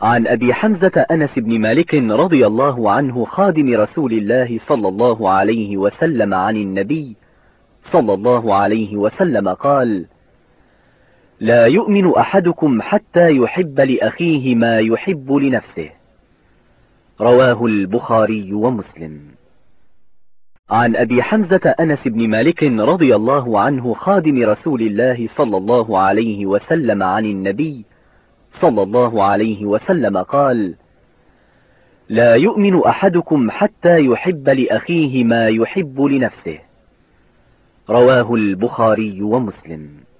عن أبي حمزة أنس بن مالك رضي الله عنه خادم رسول الله صلى الله عليه وسلم عن النبي صلى الله عليه وسلم قال: لا يؤمن أحدكم حتى يحب لأخيه ما يحب لنفسه. رواه البخاري ومسلم. عن أبي حمزة أنس بن مالك رضي الله عنه خادم رسول الله صلى الله عليه وسلم عن النبي صلى الله عليه وسلم قال: لا يؤمن أحدكم حتى يحب لأخيه ما يحب لنفسه. رواه البخاري ومسلم.